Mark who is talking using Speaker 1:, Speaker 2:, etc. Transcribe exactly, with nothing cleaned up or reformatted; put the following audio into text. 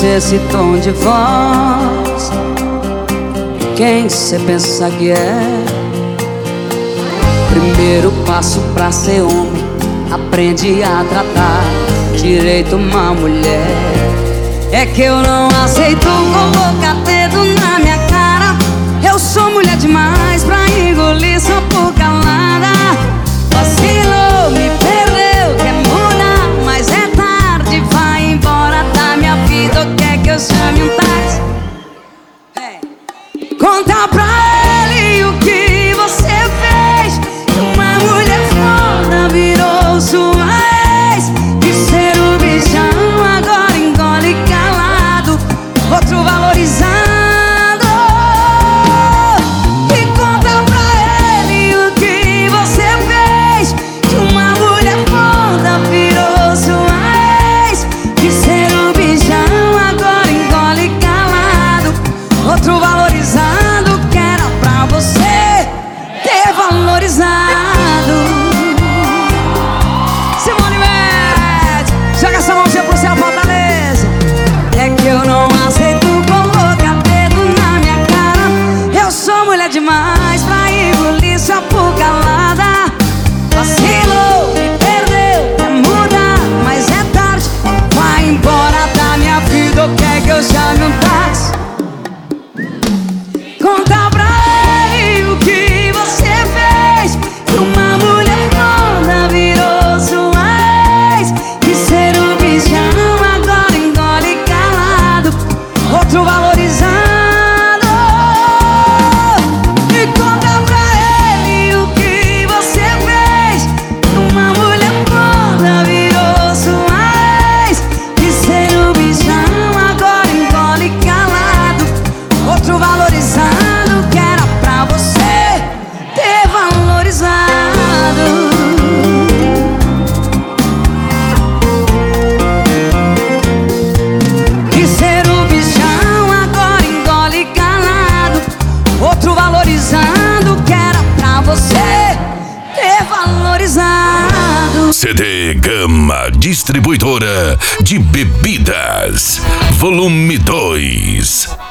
Speaker 1: você, esse tom de voz, quem cê pensa que é? Primeiro passo pra ser homem, aprende a tratar direito uma mulher. É que eu não aceito colocar dedo na minha cara. Eu sou mulher demais pra engolir só por calada. Vacilou, me perdeu, quer mudar, mas é tarde, vai embora da minha vida. Ou quer que eu chame um táxi? É. Conta pra ele o que você fez. Uma mulher foda virou sua ex. De ser o bichão agora engole calado, outro valorizado. E conta pra ele o que você fez. Que uma mulher foda virou sua ex. De ser o bichão agora engole calado, outro valorizado, que era pra você ter valorizado. Simone Mendes, joga essa mãozinha pro céu, Fortaleza. É que eu não aceito colocar dedo na minha cara. Eu sou mulher demais pra engolir só por calada. Vacilou, me perdeu, quer mudar, mas é tarde, vai embora da minha vida. Ou quer que eu chame um táxi? Conta pra ele o que você fez. Que uma mulher foda virou sua ex. Que ser um bichão agora engole calado, outro valorizado. E conta pra ele o que você fez. Que uma mulher foda virou sua ex. Que ser um bichão agora engole calado, outro valorizado, que era pra você ter valorizado. Que ser o bichão agora engole calado, outro valorizando, que era pra você ter valorizado.
Speaker 2: C D Gama Distribuidora de Bebidas, volume dois.